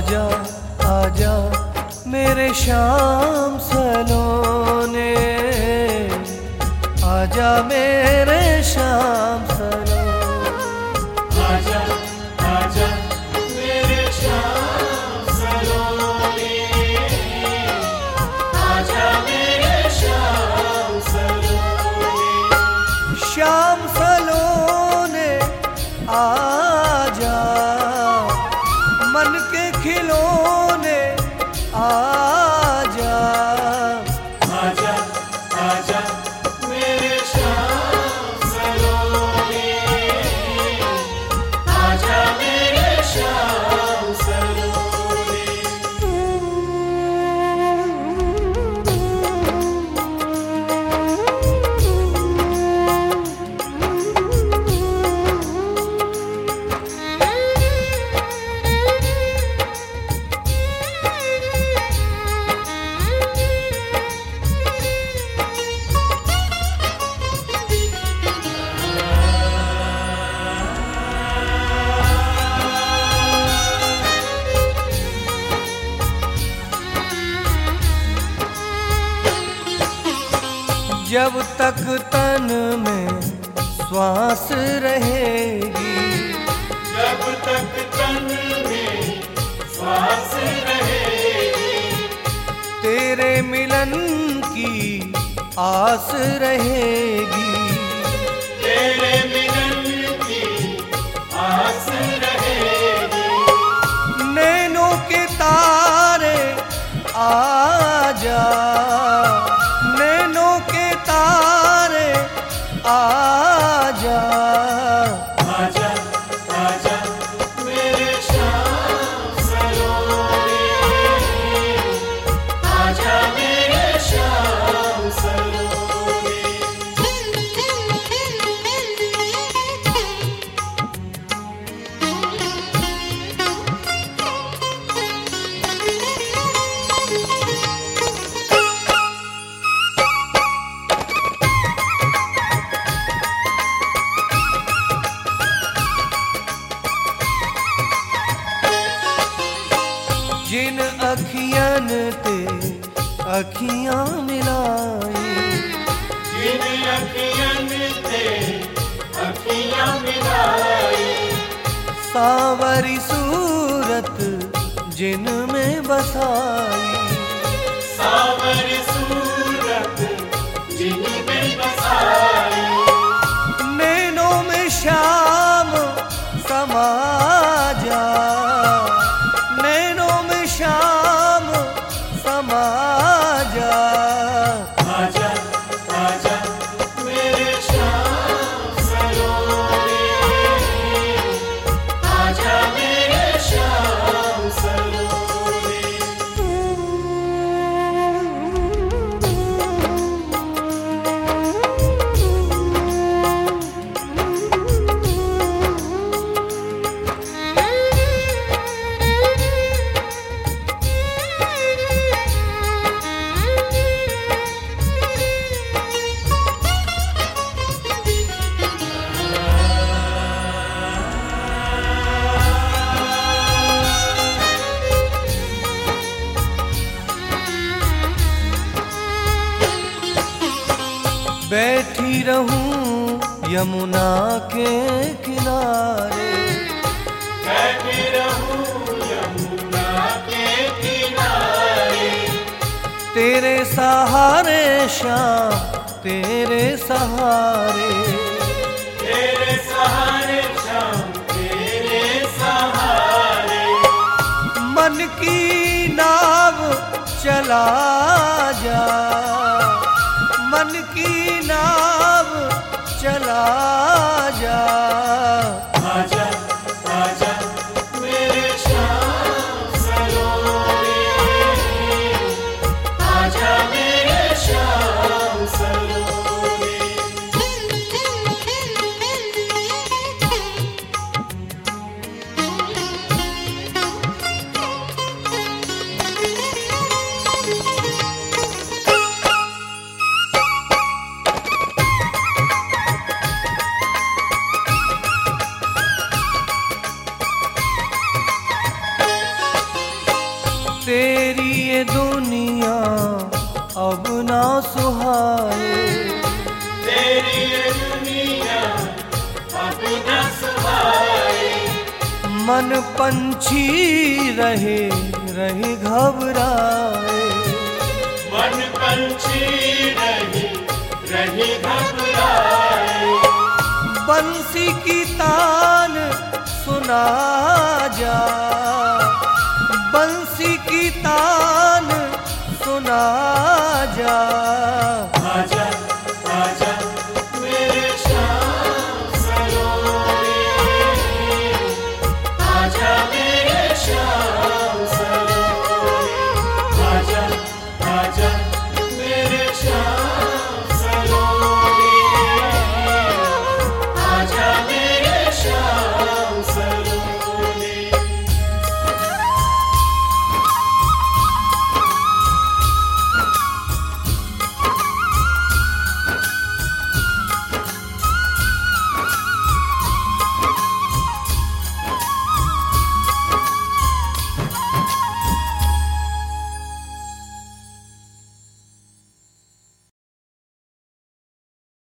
आजा आजा मेरे शाम सलोने, आजा मेरे शाम सलोने, आजा आजा मेरे शाम सलोने, आजा मेरे शाम सलोने, शाम सलोने आजा, मन के खिलौने आजा, आजा आजा मेरे शाम सलोने, आजा मेरे शाम सलोने। जब तक तन में श्वास रहेगी, जब तक तन में श्वास रहेगी, तेरे मिलन की आस रहेगी, तेरे मिलन की आस रहेगी, नैनों के तारे आजा, नैनों के तारे आजा, आजा आजा मेरे शाम सलोने, आजा मेरे शाम सलोने। जिन अखियन ते अखियां मिलाई, जिन अखियन ते अखियां मिलाई, सांवरी सूरत जिन में बसाई, सावरी सूरत जिन में बसाई, नैनों में शाम समा जा, नैनों में शाम समा जा, आजा आजा मेरे शाम सलोने, आजा मेरे शाम सलोने। बैठी रहूं यमुना के किनारे, बैठी रहूं यमुना के किनारे, तेरे सहारे शाम तेरे सहारे, तेरे सहारे शाम तेरे सहारे, मन की नाव चला जा, मन की नाव चला जा, आजा आजा मेरे शाम सलोने, आजा मेरे शाम सलोने। दुनिया अब ना सुहाए, तेरी ये दुनिया अब न सुहाए। मन पंछी रहे रहे घबराए, मन पंछी रही घबराए। बंसी की तान सुना जा, बंसी की तान सुना जा।